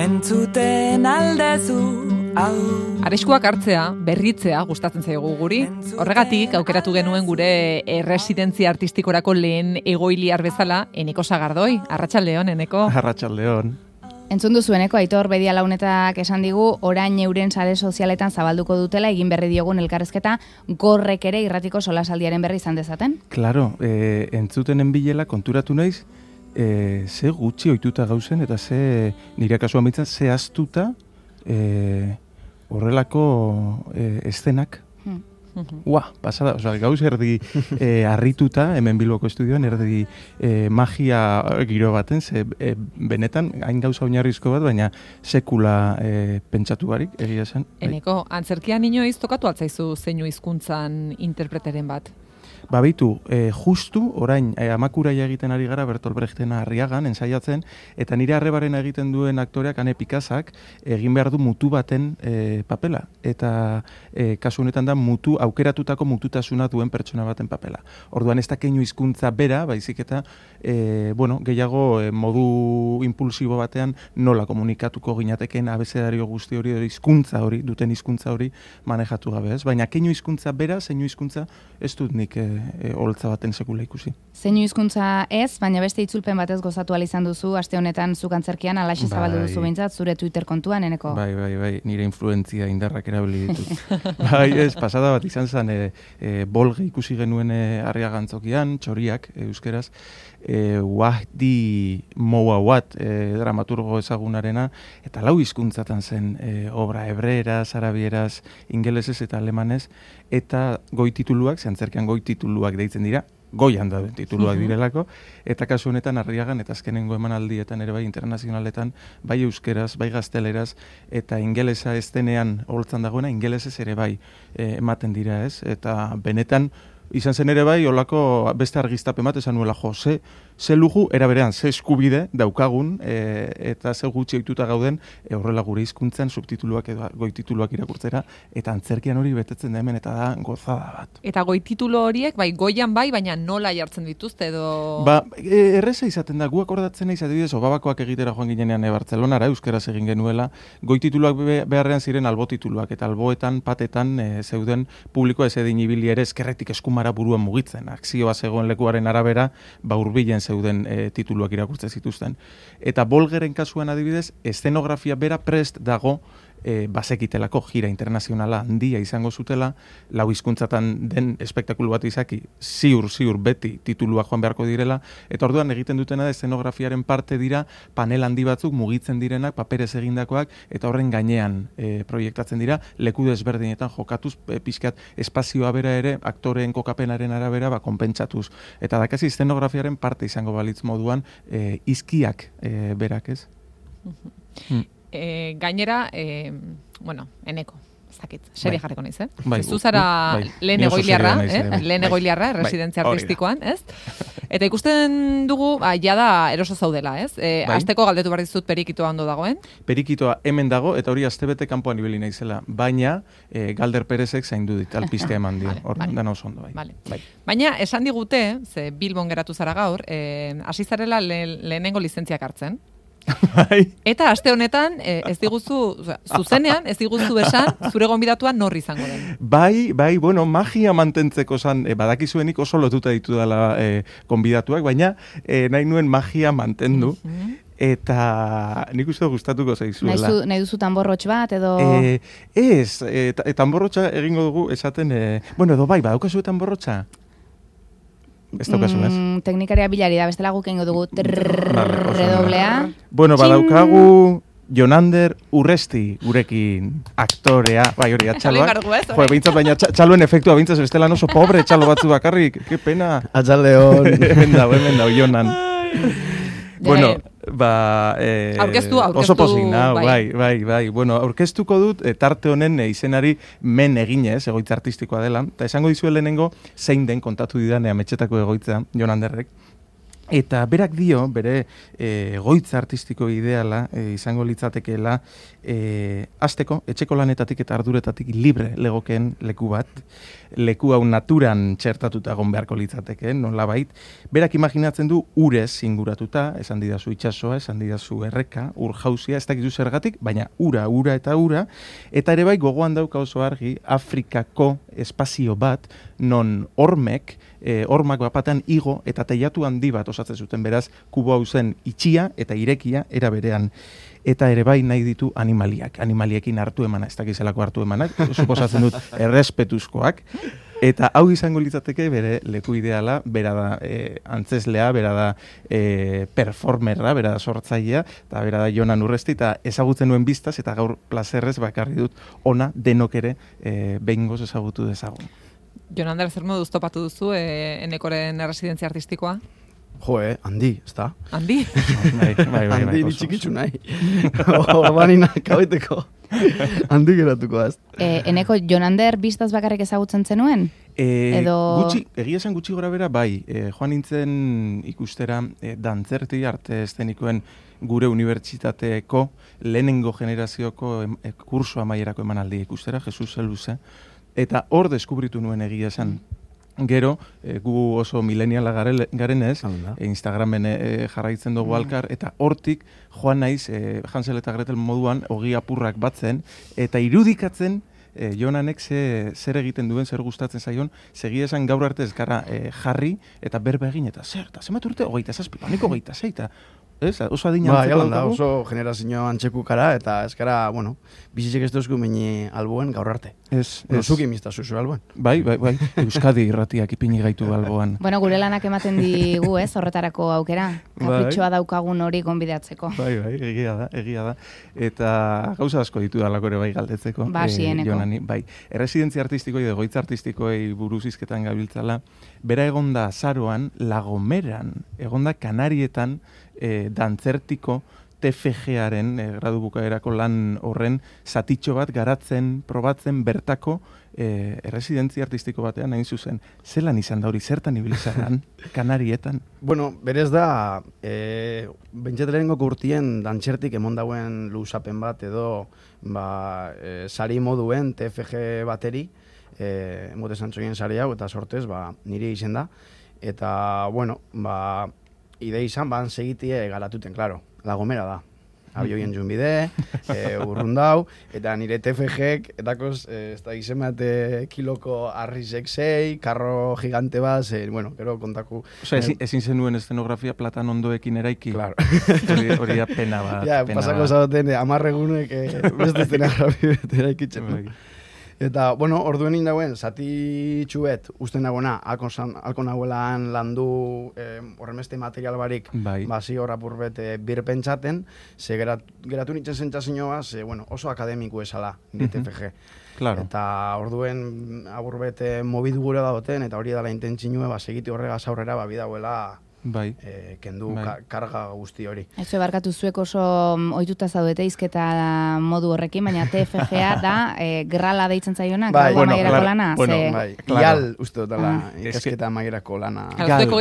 entzuten aldezu hau. Arriskuak hartzea, berritzea gustatzen zaigu guri. Horregatik aukeratu genuen gure erresidentzia artistikorako lehen egoiliar bezala Eneko Sagardoi. Arratsaldeon, Eneko. Arratsaldeon. Entzun duzueneko, Aitor Bedialaunetak esan digu, orain euren sare sozialetan zabalduko dutela, egin berri diogun elkarrezketa, gorrek ere irratiko solasaldiaren berri izan dezaten? Claro, entzutenen bilela konturatu naiz, ze gutxi ohituta gauzen, eta ze, nire kasuan bitzen, ze astuta horrelako eszenak. Pasada, gauz erdi harrituta, hemen Bilboko estudioan, erdi magia giro baten, ze benetan, hain gauza oinarrizko bat, baina sekula pentsatu barik, egia esan. Eneko, antzerkian inoiz tokatu altzaizu zeinu hizkuntzan interpreteren bat? Babitu, justu, orain, amakuraia egiten ari gara Bertolt Brechtena Arriagan, ensaiatzen, eta nire arrebaren egiten duen aktoreak, Ane Pikazak, egin behar du mutu baten papela. Eta kasu honetan da, aukeratutako mututasuna duen pertsona baten papela. Orduan, ez da keinu hizkuntza bera, baizik eta, gehiago modu impulsibo batean nola komunikatuko ginateken abecedario guzti hori, hizkuntza hori, duten hizkuntza hori manejatu gabe, ez? Baina keinu hizkuntza bera, zeinu hizkuntza, ez dut nik holtza baten sekula ikusi. Zeinu hizkuntza ez, baina beste itzulpen batez gozatu ahal izan duzu, aste honetan zuk antzerkian alaxe zabaldu duzu behintzat, zure Twitter kontuan, Eneko. Bai, nire influentzia indarrak erabili ditut. Pasada bat izan zen, bolge ikusi genuen Arriaga antzokian, txoriak, euskeraz, Wahdi Mouawad dramaturgo ezagunarena, eta 4 hizkuntzatan zen obra, hebreeraz, arabieraz, ingelesez eta alemanez, eta goi tituluak, antzerkian goi tituluak deitzen dira, goian da tituluak direlako, eta kasu honetan Arriagan eta azkenengo emanaldietan ere bai internazionaletan, bai euskeraz, bai gazteleraz, eta ingelesa ez denean holtzan dagoena, ingelesez ere bai ematen dira, ez? Eta benetan, izan zen ere bai, olako beste argiztapen bat esan nuela, ze luju, era berean, ze eskubide daukagun, eta ze gutxi ohituta gauden, horrela gure hizkuntzan subtituluak edo goitituluak irakurtzera, eta antzerkian hori betetzen da hemen, eta da gozada bat. Eta goititulu horiek, bai, goian bai, baina nola jartzen dituzte edo... Erreza izaten da, gu akordatzen naiz, adibidez, Obabakoak egitera joan ginenean Bartzelonara, euskeraz egin genuela, goitituluak beharrean ziren albotituluak, eta alboetan, patetan, zeuden publikoa ez edin ibili ere eskerretik eskumara buruan mugitzen. Akzioa zegoen lekuaren arabera, hurbilen zeuden tituluak irakurtzen zituzten. Eta bolgeren kasuan adibidez, eszenografia bera prest dago bazekitelako gira internazionala handia izango zutela, 4 hizkuntzatan den espektakulu bat izaki, ziur beti titulua joan beharko direla, eta orduan egiten dutena da eszenografiaren parte dira panel handi batzuk mugitzen direnak, paperez egindakoak, eta horren gainean proiektatzen dira, leku desberdinetan jokatuz, pixkat espazioa bera ere, aktoreen kokapenaren arabera, konpentsatuz. Eta dakasi eszenografiaren parte izango balitz moduan, izkiak berak, ez? Gainera, Eneko, zakit, serie jarriko naiz, Zuzara lehen egoiliarra, residentzia artistikoan, ez? Eta ikusten dugu, jada eroso zaudela, ez? Asteko galdetu behar dizut perikitoa ondo dagoen? Perikitoa hemen dago, eta hori astebete kanpoan ibili naizela, baina Galder Perezek zaindu dit, alpistea eman dio, orduan dana oso ondo, bai. Baina, esan digute, ze Bilbon geratu zara gaur, hasi zarela lehenengo lizentziak hartzen. Eta aste honetan ez diguzu, zuzenean ez diguzu esan zure gonbidatua nor izango den. Bai, magia mantentzeko esan, badakizuenik oso lotuta ditu dela gonbidatuak, baina nahi nuen magia mantendu. Eta nik uste gustatuko zaizuela. Nahi duzu tanborrotx bat, edo... Ez, tanborrotxa egingo dugu esaten, edo bai, badaukazu tanborrotxa? Ez daukazu, ez? Teknikaria bilari da, bestela guk egingo dugu redoblea. Badaukagu Jonander Urresti gurekin aktorea, bai hori, txaloak. Bintzat, baina txaloen efektua bintzat, bestela oso pobre txalo batzu bakarrik, que pena. Atxaldeon. Hemen dau, Jonan. Oso pozik nau, bai. Aurkeztuko dut, tarte honen izenari men eginez, egoitza artistikoa dela, eta esango dizue lehenengo zein den kontatu didan ametxetako egoitza, Jon Anderrek. Eta berak dio, bere goitza artistiko ideala izango litzatekeela hasteko etxeko lanetatik eta arduretatik libre legokeen leku bat, leku hau naturan txertatuta egon beharko litzateke, nolabait. Berak imaginatzen du urez inguratuta, esan didazu itsasoa, esan didazu erreka, ur jauzia, ez dakizu zergatik, baina ura, eta ere bai gogoan dauka oso argi Afrikako espazio bat, non hormak bapatean igo eta teilatu handi bat osatzen zuten, beraz, kubo hau zen itxia eta irekia era berean. Eta ere bai nahi ditu animaliekin hartu emana, ez dakizelako hartu emanak, suposatzen dut errespetuzkoak, eta hau izango litzateke bere leku ideala, bera da antzeslea, bera da performerra, bera da sortzailea, eta bera da Jonan Urresti, eta ezagutzen nuen biztaz, eta gaur plazerrez bakarri dut ona denok ere behingoz ezagutu dezagun. Jon Ander, zer moduz topatu duzu Enekoren erresidentzia artistikoa? Jo, handi, ez da? Handi? Handi bitxikitzu nahi. Orbanina kauteko. Handi geratuko az. Eneko, Jon Ander biztaz bakarrik ezagutzen zenuen? Egia esan gutxi gora bera, bai. Joan nintzen ikustera dantzerti arte eszenikoen gure unibertsitateko lehenengo generazioko kurso amaierako emanaldi ikustera, Jesus Zeluze. Eta hor deskubritu nuen egia esan. Gero, gu oso mileniala garenez, Instagramen jarraitzen dugu alkar, eta hortik joan naiz Hansel eta Gretel moduan ogi apurrak batzen, eta irudikatzen Jonanek zer egiten duen, zer gustatzen zaion, segia esan gaur arte ez gara jarri, eta berba egin, eta zer, eta zemat urte, 27, paniko 26, ez? Oso adina antzeko dugu. Oso generazio antzeku kara, eta ez gara, bueno, bizitzek ez duzku meni albuen gaur arte. Zuki mizta zuzu albuen. Bai, Euskadi irratiak ipini gaitu alboan. Bueno, gure lanak ematen digu, ez, horretarako aukera. Kapritxoa daukagun hori gonbidatzeko. Bai, egia da. Eta gauza asko ditu dalako ere bai galdetzeko. Sieneko. Bai, erresidentzia artistikoi edo goitza artistikoei buruz hizketan gabiltzala, bera egonda azaroan, La Gomeran, egonda Kanarietan, dantzertiko TFG-aren gradu bukaerako lan horren zatitxo bat garatzen, probatzen bertako erresidentzia artistiko batean hain zuzen. Zelan izan da hori, zertan ibilizaran Kanarietan? Bueno, berez da, bentsatelerengo urtien dantzertik emon dauen luzapen bat edo sari moduen TFG bateri, mote zantzoien sari hau, eta sortez, nire izen da. Eta, bueno, idei izan, segitie garatuten, klaro, La Gomera da. Abioien jun bide, urrundau, eta nire TFG-ek, etakoz, ez da izemate kiloko arrizek 6, karro gigante bat, bueno, gero kontaku... Osa, ezin zenuen eszenografia platan ondoekin eraiki? Claro. Hori da pena bat. Ja, pasako zaten, 10 egunek, beste eszenografia eraikitzen. Eta, bueno, orduen indauen, zati txuet, usten dagoena, alko nagoelan landu horremeste material barik, basi horrapur bete birpentsaten, ze geratu nintzen zentzazioa, ze, bueno, oso akademiku esala, TFG. Claro. Eta orduen aburbete mobidu gure dagoten, eta hori edala intentzinue, segiti horregaz aurrera, bidauela, kendu karga guzti hori. Eso barkatu zuek oso ohituta zaudete hizketa modu horrekin, baina TFG-a da grala deitzen zaiona, gradu amaierako lana. Ial uste dutela ikasketa amaierako lana. Zueko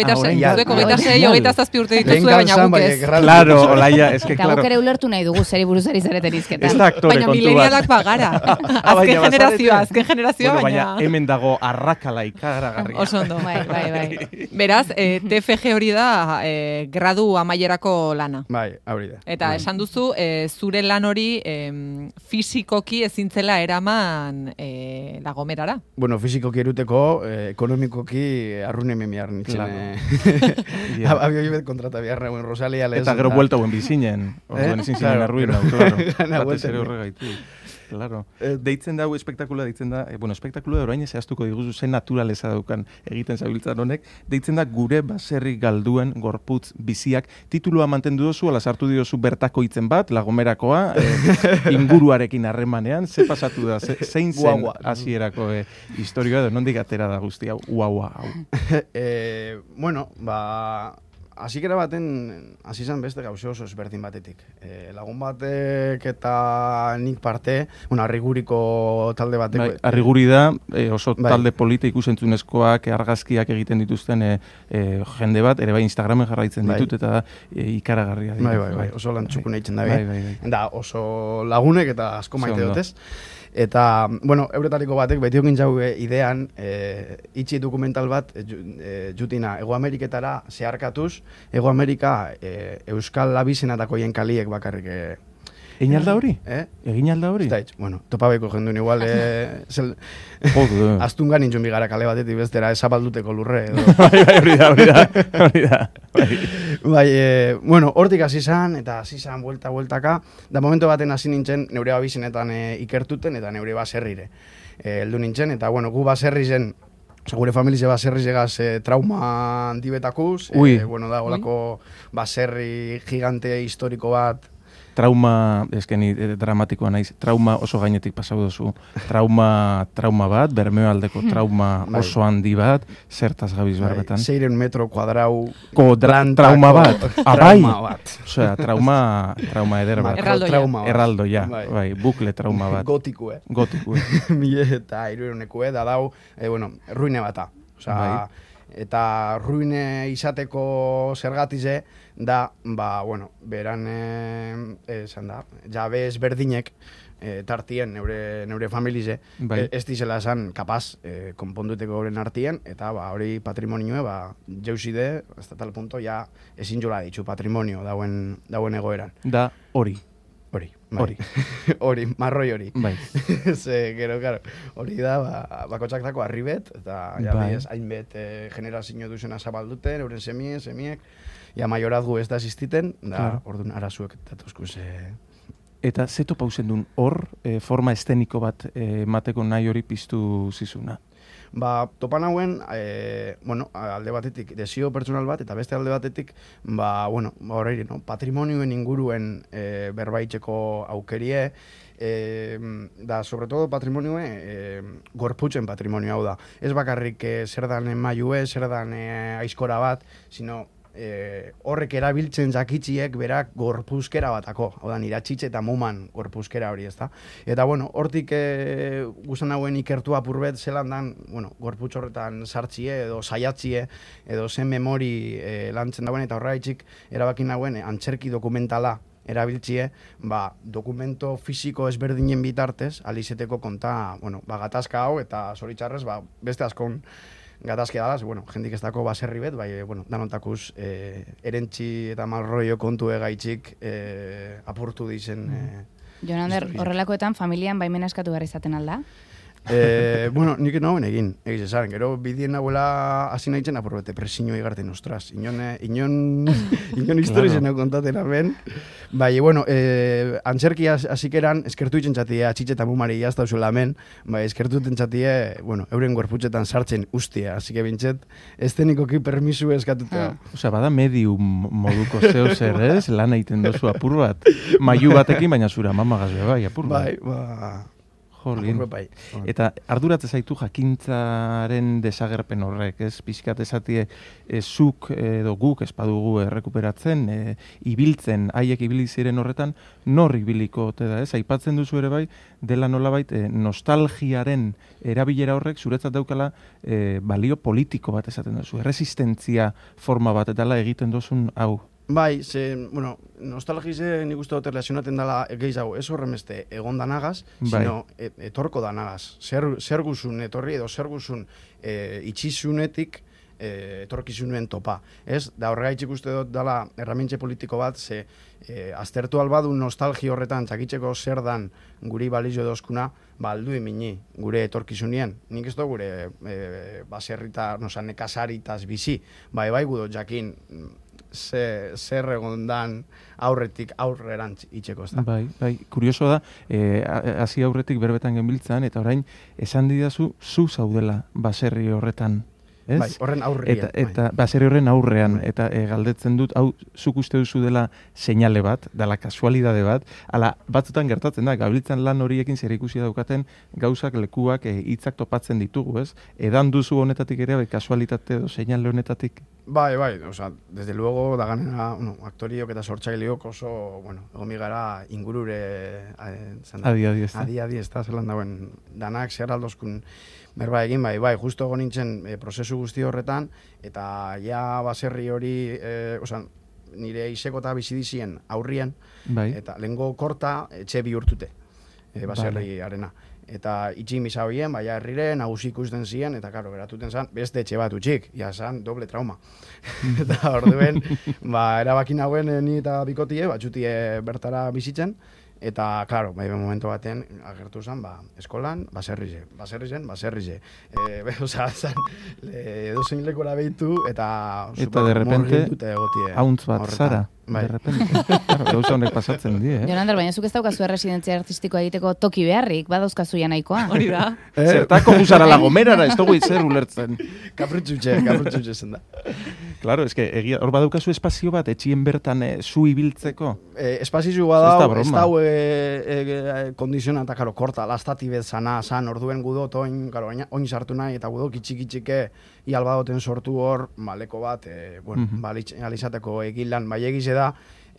26, 27 urte dituzue, baina guk ez. Claro, Olaia, es que claro. Eta guk ere ulertu nahi dugu zeri buruz ari zareten hizketan. Baina milenialak bagara. Azken generazioa, baina... Hemen dago arrakala ikaragarria. Oso ondo, bai. Beraz, TFG hori da gradu amaierako lana. Bai, hori da. Eta esan duzu, zure lan hori fisikoki ezintzela eraman La Gomerara. Bueno, fisikoki eruteko, ekonomikoki arrune memiar nintzen. Abio bet kontrata biharra guen Rosalia lehen. Eta gero buelta guen bizinen. Orduan ezin zinen arruina, claro. Batez ere horregaitu. Claro. Deitzen da, espektakula deitzen da, espektakula orain zehaztuko diguzu zen naturaleza daukan egiten zabiltzan honek, deitzen da gure baserri galduen gorputz biziak, titulua mantendu dozu, ala sartu diozu bertako hitzen bat, La Gomerakoa, inguruarekin harremanean, ze pasatu da, zein zen hasierako historioa edo nondik atera da guzti hau, hau. Bueno, hasikera baten, hasi zen beste gauze oso ezberdin batetik. Lagun batek eta nik parte, Arriguriko talde batek. Bai, Arriguri da, oso talde polita ikusentzunezkoak, argazkiak egiten dituzten jende bat, ere bai Instagramen jarraitzen ditut, eta da ikaragarria. Bai, oso lan txukun egiten da. Da, oso lagunek eta asko maite dutez. Eta, euretariko batek beti okin jau idean, itxi dokumental bat, jutina, Ego Ameriketara zeharkatuz, Ego Amerika Euskal Abizenatako kaliek bakarrik. Egin alda hori? Egin alda hori? Topabeko jendun igual, astungan nintzun bigara kale batetik bestera, esabalduteko lurre. Hori da. Hortik hasi zan, eta hasi zan buelta-bueltaka, da momento baten hasi nintzen neure abizenetan ikertuten, eta neure baserrire. Heldu nintzen, eta gu baserri zen, gure familize baserri zegaz trauma handibetakuz, da, olako baserri gigante historiko bat. Trauma, eskeni dramatikoa naiz, trauma oso gainetik pasau duzu. Trauma bat, Bermeo aldeko trauma oso handi bat, zertaz gabiz berbetan. 6 metro kuadrau trauma bat. Osea, trauma eder bat. Erraldo, ja. Bukle trauma bat. Gotikue. 1300 da dau, ruine bata. Osea, eta ruine izateko zergatize da, beran, esan da, jabe ezberdinek tartien neure familize, ez dizela esan kapaz konponduteko horren artien, eta hori patrimonioe, jauzide, hasta tal punto, ja ezin jola ditzu patrimonio dauen egoeran. Da hori. Hori, marroi hori. Bai. Hori da, bakotxak dako arribet, eta hainbet generazio duzena zabalduten, euren semiek, maiorazgu ez da existiten, da, orduan arazuek datuzkuz. Eta zeto pausen duen hor, forma esteniko bat mateko nahi hori piztu zizuna? Topan hauen, alde batetik desio pertsonal bat, eta beste alde batetik, horreiri, patrimonioen inguruen berbaitzeko aukerie, da, sobre todo patrimoniue, gorputzen patrimonio hau da. Ez bakarrik zer dan maiue, zer dan aizkora bat, sino horrek erabiltzen jakitziek berak gorpuzkera batako, hau da, iratxitxe eta muman gorpuzkera hori, ezta. Eta, hortik guzan hauen ikertu apurbet zelan dan, gorputz horretan sartzie edo saiatzie edo zen memori lantzen dauen, eta horregaitzik erabakin hauen antzerki dokumentala erabiltzie, dokumento fisiko ezberdinen bitartez, alizeteko konta, gatazka hau, eta zoritxarrez, beste askon gatazkia dalaz, jendik ez dako baserri bet, danotakuz erentzi eta malroio kontu egaitzik apurtu dizen. Jon Ander, horrelakoetan familian baimena eskatu behar izaten alda? Nik nagoen egin esan, gero bidien nagoela hasi nahitzen apurbete, presiño egarten, ostras, inon historia zen kontaten arben. Antzerki hasikeran eskertu itzen txatie, atxitxe eta mumari jazta usuela hemen, eskertu itzen txatie, euren gorputzetan sartzen ustia, hasi que bintxet, estenikoki permisu eskatuta. Osea, bada medium moduko zeo zer, ez? Lan egiten dozu apur bat. Maiu batekin, baina zura mamagaz bai, apur bat. Jolin. Eta arduratzen zaitu jakintzaren desagerpen horrek, ez? Pixkat esatie, zuk edo guk espadugu errekuperatzen, ibiltzen, haiek ibili ziren horretan, nor ibiliko ote da, ez? Aipatzen duzu ere bai, dela nolabait, nostalgiaren erabilera horrek zuretzat daukala balio politiko bat esaten duzu, erresistentzia forma bat, eta egiten duzun hau. Nostalgize nik uste dut relazionaten dela gehiago, ez horremeste egon danagaz, sino etorko danagaz. Zer guzun etorri edo zer guzun itxizunetik etorkizunuen topa. Ez, da horregaitzik uste dut dela erramintxe politiko bat, ze aztertu albadu nostalgi horretan txakitzeko zer dan guri balizio dozkuna, aldu emini gure etorkizunien. Nik ez da gure baserrita, nekasaritaz bizi, bai gudot jakin zer egondan aurretik aurrerantz itxeko, ez da? Bai, kurioso da, hasi aurretik berbetan genbiltzan, eta orain, esan didazu, zu zaudela baserri horretan. ez? Bai, horren aurrian. Eta baserri horren aurrean, eta galdetzen dut, hau, zuk uste duzu dela seinale bat, dela kasualidade bat, ala, batzutan gertatzen da, gabiltzan lan horiekin zer ikusi daukaten gauzak, lekuak, hitzak topatzen ditugu, ez? Edan duzu honetatik ere, kasualitate edo seinale honetatik? Bai, osea, desde luego, da ganera, aktoriok eta sortzaileok oso, egomi gara ingurure, adi, ez da, zelan dauen, danak zer aldozkun berba egin, bai, justo egon nintzen prozesu guzti horretan, eta ja baserri hori, osea, nire iseko eta bizidizien aurrien, eta lehengo korta etxe bihurtute, baserri arena. Eta itxin biza hoien, baina herrire, nagusi ikusten ziren, eta karo, geratuten zen, beste etxe bat utxik, ja zen, doble trauma. Eta orduen, erabakin hauen ni eta bikotie, batxutie bertara bizitzen, eta, klaro, momentu baten agertu zen, eskolan, baserrize. Osa, zen, edo zein lekora behitu, eta de repente, hauntz bat zara. Bai. De repente. Claro, gauza honek pasatzen die, Jonander, baina zuk ez daukazu erresidentzia artistikoa egiteko toki beharrik, badauzkazu ja nahikoa. Hori da. Zertako guzara La Gomerara, ez dugu zer ulertzen. Kapritxutxe zen da. Claro, hor badaukazu espazio bat, etxien bertan zu ibiltzeko? Espazio badau, ez dau kondiziona, eta karo, korta, lastati bezana, orduen gudot, oin sartu nahi, eta gudok itxik-itxike, ialbadoten sortu hor, leko bat, alizateko egilan, bai egize da,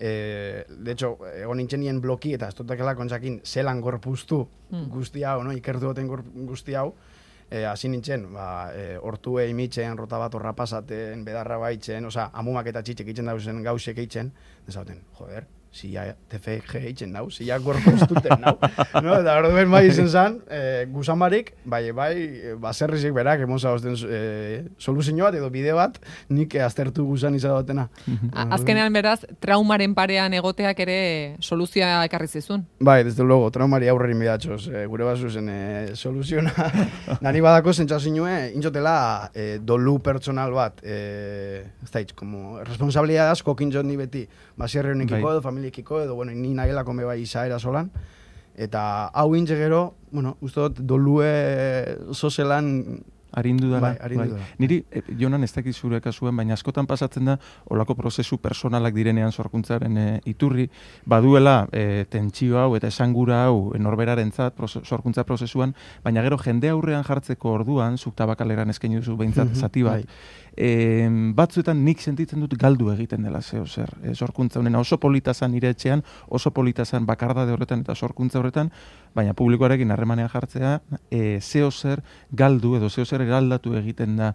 de hecho, egon nintzen nien bloki, eta ez dutakela kontzakin zelan gorpuztu guzti hau, ikertu duten guzti hau, hasi nintzen, hortue imitzen, rota bat horra pasaten, bedarra baitzen, oza, amumak eta txitxek itzen dauzen gauzek eitzen, dezauten, joder, zia TFG eitzen nau, zia gorpuztuten nau. Eta orduen bai izen zan, guzamarik, bai, baserrizik berak, emoza ozten soluzio bat edo bide bat, nik aztertu guzan izadotena. Azkenean beraz, traumaren parean egoteak ere soluzioa ekarri zizun. Bai, desde luego, traumari aurrerin bidatxoz, gure bazuzen soluziona. Nani badako zentzazioe, intzotela dolu pertsonal bat, ez da hitz, como responsabilidad asko kintzot ni beti, baserri honikiko edo, familiekiko edo, ni nahielako me bai izaera solan, eta hau intze gero, uste dut dolue sozelan Arindu dela. Bai. Niri, Jonan, ez dakit zure kasuen, baina askotan pasatzen da, olako prozesu personalak direnean sorkuntzaren iturri, baduela tentsio hau eta esangura hau norberarentzat sorkuntza prozesuan, baina gero jende aurrean jartzeko orduan, zuk tabakaleran eskaini duzu behintzat zati bat, batzuetan nik sentitzen dut galdu egiten dela zeo zer. Sorkuntza honen oso politazan nire etxean, oso politazan bakardade horretan eta sorkuntza horretan, baina publikoarekin harremanean jartzea, zeo zer galdu edo zeo zer galdatu egiten da.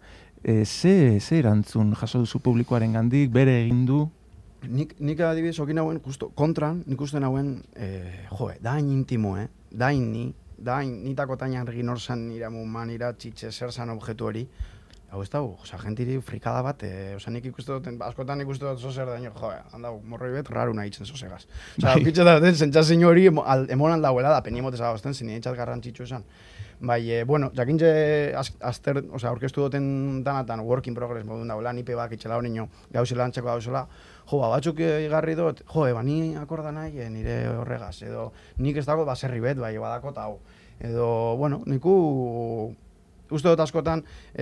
Ze erantzun jaso duzu publikoaren gandik, bere egin du? Nik adibidez okin hauen, kontran, nik usten hauen, dain intimo, dain nitako tainan egin orzan iramuman iratxitxe zer zan objektu hori, hau ez dago, jentiri frikada bat, nik ikuste duten, askotan ikuste dut zozer daño, handau, morroi bet, raru nahi itzen zozegaz. Pitxe da duten, zentzazin hori emonan dauela da, penimotez agozten, zine etxat garrantzitsu esan. Bai, jakintze aurkeztu duten danatan work in progress modun dagoela, nipe bak itxela hori nio, gauzela antzeko gauzela, batzuk igarri dut, ni akorda nahi nire horregaz, edo nik ez dago baserri bet, bai, badako eta hau. Edo, niku uste dut askotan,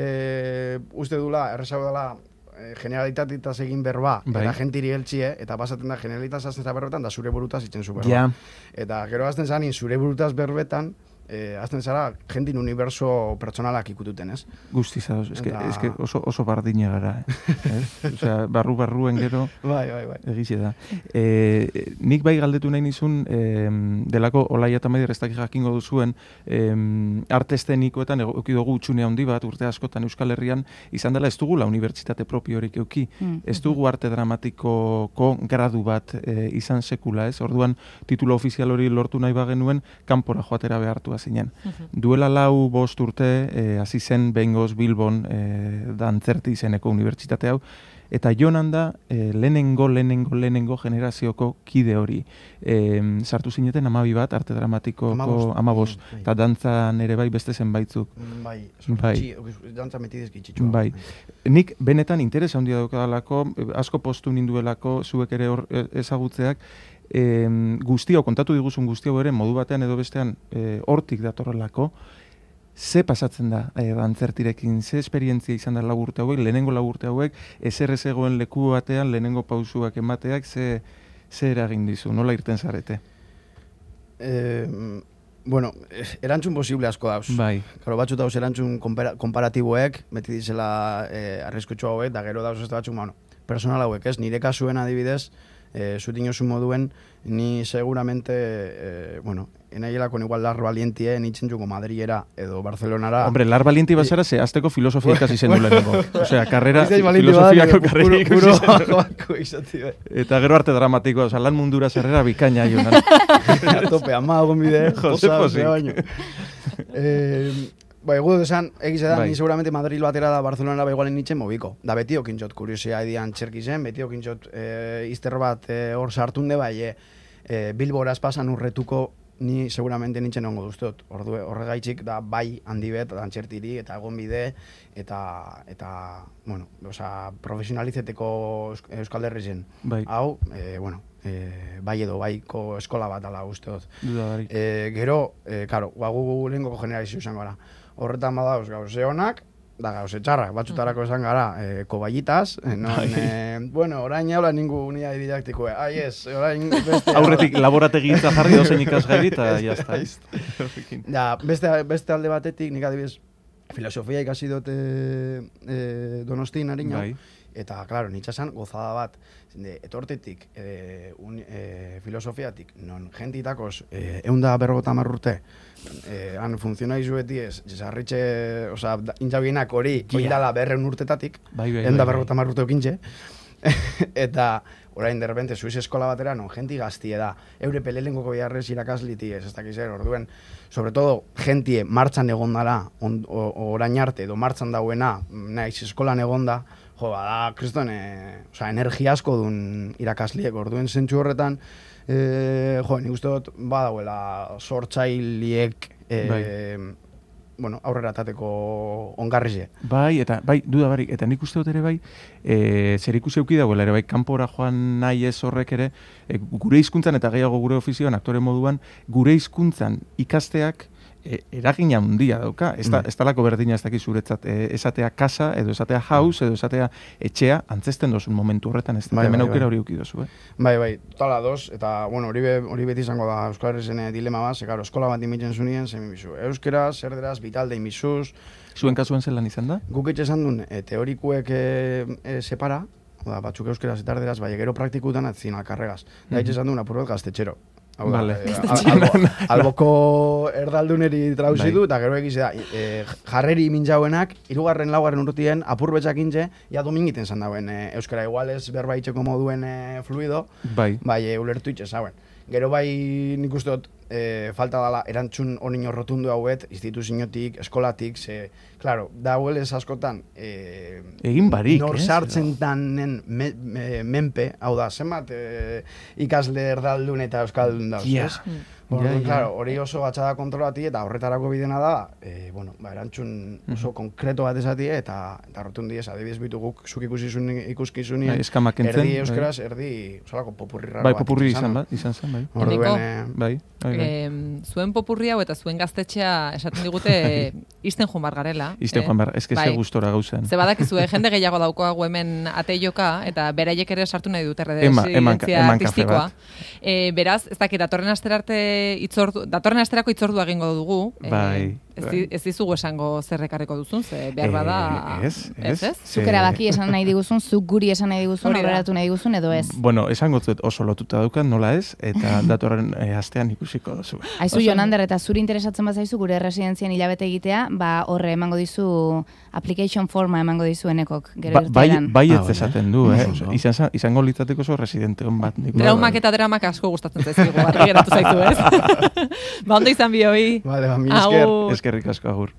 uste dula, errezago dela, generalitatitaz egin berba, eta jentiri eltsie, eta pasaten da generalitataz azten berbetan, da zure burutaz itzen zu berba. Eta gero azten zanin, zure burutaz berbetan, azten zara, jentin uniberso pertsonalak ikututen, ez? Guztiz, eske oso bardine gara, Osea, barruen gero, egize da. Nik bai galdetu nahi nizun, delako Olaia eta Maider ez dakik jakingo duzuen, arte estenikoetan eduki dugu utxune handi bat, urte askotan Euskal Herrian, izan dela ez dugula unibertsitate propiorik euki, ez dugu arte dramatikoko gradu bat izan sekula, ez? Orduan, titulo ofizial hori lortu nahi bagenuen, kanpora joatera behartu zinen. Duela 4-5 urte, hasi zen behingoz Bilbon dantzerti izeneko unibertsitate hau, eta Jonan da lehenengo generazioko kide hori. Sartu zineten 12 bat, arte dramatikoko 15, eta dantzan ere bai beste zenbaitzuk. Bai, dantza metidezki txitxua. Bai. Nik benetan interesa handia daukadalako, asko postu ninduelako, zuek ere hor ezagutzeak, kontatu diguzun guztiau ere modu batean edo bestean hortik datorrelako, Ze pasatzen da antzertirekin, ze esperientzia izan da 4 urte hauek, lehenengo 4 urte hauek, ezer ez egoen leku batean, lehenengo pausuak emateak, ze eragin dizu, nola irten zarete? Bueno, erantzun posible asko dauz. Bai. Karo, batzu dauz erantzun komparatiboek, beti dizela arriskutsu hauek, da gero dauz ez da batzuk, personal hauek, ez? Nire kasuen adibidez, zutin oso moduen, ni seguramente, enaiela con igual lar valientie, nitzen jugo Madriera edo Barcelonara. Hombre, lar valienti bazara, ze azteko filosofia ikasi zen duleneko. Osea, karrera, filosofiako karrera ikusi zen. Eta gero arte dramatikoa, oza, lan mundura zerrera bikaina joan. Tope, ama agon bide. Jose Posik. Egu desan, egize da, ni seguramente Madrid batera da Barcelonara igualen nintzen mobiko. Da beti okintzot, kuriosia edian txerki zen, beti okintzot izter bat hor sartunde bai, Bilboraz pasan urretuko ni seguramente nintzen ongo duztot. Horregaitzik da bai handi bet, dantxertiri, eta egon bide, eta profesionalizeteko Euskal Herri zen. Hau, bai edo baiko eskola bat ala usteot. Gero, karo, guagu lehenko generalizio izan gara. Horretan badauz gauze honak, da gauze txarrak, batzutarako esan gara, kobayitas, orain haula ningu unia didaktikoa, orain beste... Aurretik laborategi itza jarri dozen ikasgairi, eta jazta. Da, beste alde batetik, nik adibidez, filosofia ikasi dut Donostin harina, eta, klaro, nitxasan gozada bat, etortetik, filosofiatik, non jentitakos, 150 urte, han funtzionaizu beti ez, jesarritxe, oza, intzabienak hori, oindala 200 urtetatik, 150 urte okintxe, eta orain derbente Suiz eskola batera, non jenti gaztie da, eure pelelengoko biharrez irakasliti ez dakiz orduen, sobre todo, gentie martxan egondara, orain arte, edo martxan dauena, naiz eskolan egonda, da, kriston, energia asko duen irakasliek, orduen zentsu horretan, nik uste dut, badauela, sortzailiek, aurrera tateko ongarrize. Bai, duda barik, eta nik uste dut ere bai, zer ikusi euki dagoela ere bai, kanpora joan nahi ez horrek ere, gure hizkuntzan eta gehiago gure ofizioan, aktore moduan, gure hizkuntzan ikasteak, eragina handia dauka, ez talako berdina ez dakiz zuretzat, esatea kasa, edo esatea house, edo esatea etxea, antzesten dozun momentu horretan, ez da, hemen aukera hori euki dozu, Bai, tala dos, eta, hori beti izango da Euskal Herrizen dilema bat, zekaro, eskola bat imitzen zunien, zemin bizu, euskera, zerderaz, bitalde imizuz. Zuen kasuen zelan izan da? Guk etxesan duen, teorikuek separa, batzuk euskeraz eta erderaz, bai, gero praktikutan atzin alkarregaz. Da etxesan duen apurret gaztetxero. Alboko erdalduneri trauzi du, eta gero egize da, jarreri mintzauenak, 3. 4. urtien apur betxak intze, ja domingiten zan dauen euskara igualez berbaitxeko moduen fluido, bai, ulertu itxe zauen. Gero bai nik uste dut falta dela erantzun honino rotundu hauet, instituziotik, eskolatik, claro, da huelez askotan egin barik, nor sartzen tanen menpe, hau da, zenbat ikasle erdaldun eta euskaldun dauz, ez? Claro, hori oso batxada kontrolati eta horretarako bidena da, erantzun oso konkreto bat esati eta rotundi ez, adibidez bitu guk zuk ikuskizunien, erdi euskeraz, erdi osalako popurri raro bat. Bai, popurri izan zen, bai. Zuen popurri hau eta zuen gaztetxea esaten digute izten joan bar garela. Izten joan bar, ez que ze gustora gauzen. Ze badakizue, jende gehiago daukoago hemen ateioka eta beraiek ere sartu nahi dut residentzia artistikoa. Beraz, ez dakit, datorren asterako itzordua egingo dugu. Ez dizugu esango zerrekarreko duzun, ze behar bada... Ez? Zuk erabaki esan nahi diguzun, zuk guri esan nahi diguzun, aurreratu nahi diguzun, edo ez? Bueno, esango dut oso lotuta daukan, nola ez, eta datorren astean ikusiko duzu. Aizu, Jonander, eta zuri interesatzen bat zaizu gure residentzien hilabete egitea, horre emango dizu application forma emango dizu enekok, gero irtean. Bai ez esaten du, izango litzateko oso residente hon bat. Traumak eta dramak asko gustatzen zaizkigu, barri geratu zaizu, ez? Ba, ondo izan bi hoi. Vale, ba, mi esker. Eskerrik asko, agur.